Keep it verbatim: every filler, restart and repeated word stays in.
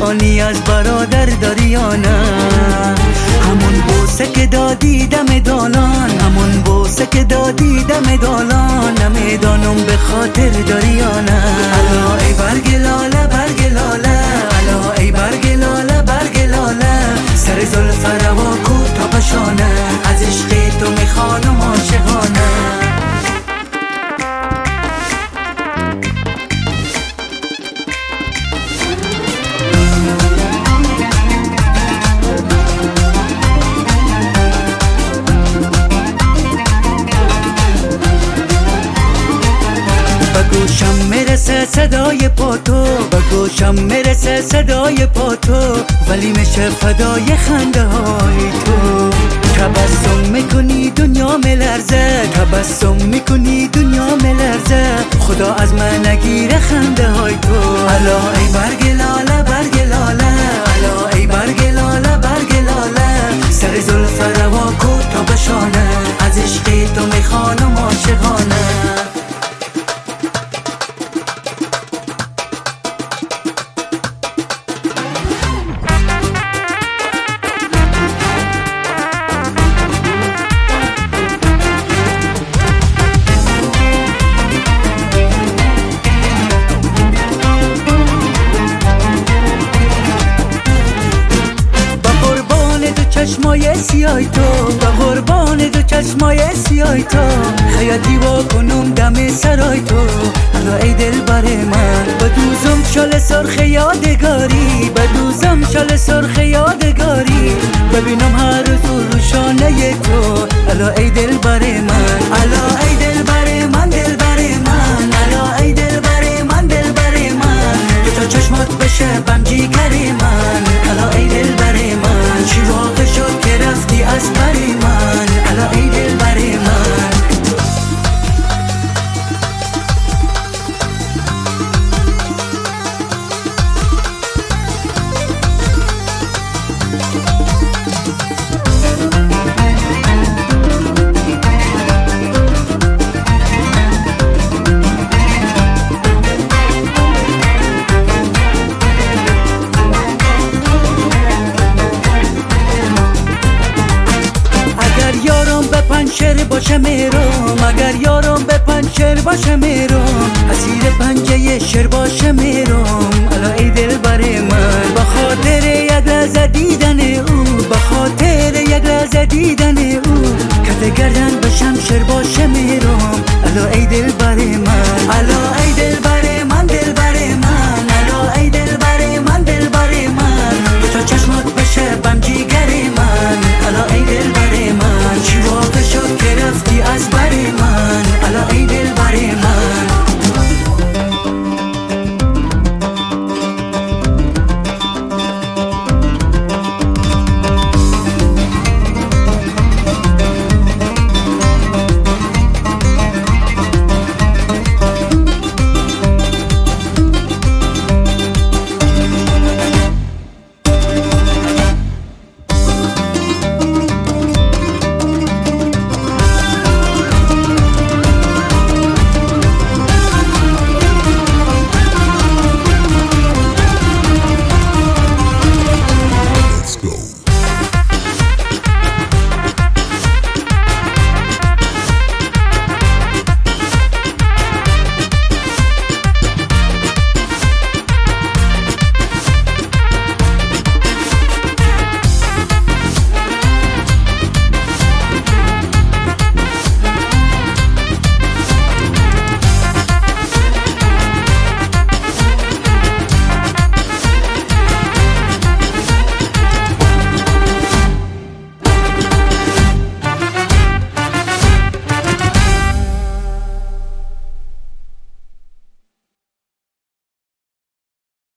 نشانی از برادر داری یا نه؟ همون بوسه که دادی دم دالان، همون بوسه که دادی دم دالان، نمیدانم به خاطر داری یا نه؟ الا ای برگ لاله برگ لاله، الا ای برگ لاله برگ لاله، سر زلف روا کو تا پشانه، از عشق تو میخوانم عاشقانه. گوشم میرسه صدای پاتو، به گوشم میرسه صدای پاتو، ولی میشه فدای خنده های تو. تبسم میکنی دنیا ملرزه، تبسم میکنی دنیا ملرزه، خدا از من نگیره خنده های تو. الا ای برگ لاله برگ لاله، الا ای برگ لاله برگ لاله، سر زلف روا کو تا بشانه، از عشق تو میخوانم عاشقانه. چشمای سیای تو، به قربان دو چشمای سیای تو، خیاطی وا کنم دم سرای تو. الا ای دل بر من بدوزم شال سرخ یادگاری، بدوزم شال سرخ یادگاری، ببینم هر روز روشانه تو. الا ای دل بر من، الا ای دل بر من، دل بر من، الا ای دل بر من، دل بر من، دو تا چشمات بشه بم جیگر من. الا ای دل بر من، چی واقع شد که رفتی از بر من؟ الا ای دل بر من. پنچر باشه میرم، اگر یارم به پنچر باشه میرم، اسیر پنجه شر باشه میرم. الا ای دل بر من، به خاطر یک لحظه دیدن او، به خاطر یک لحظه دیدن او، کت گردن بشم شر باشه میرم. الا ای دل بر من، الا ای دل بر من، دل بر من، الا ای دل بر من، دل بر من، دو تا چشمات بشه بم جیگر من. الا ای دل بر من، چی واقع شد که رفتی از بر من؟ الا ای دل بر من. Go.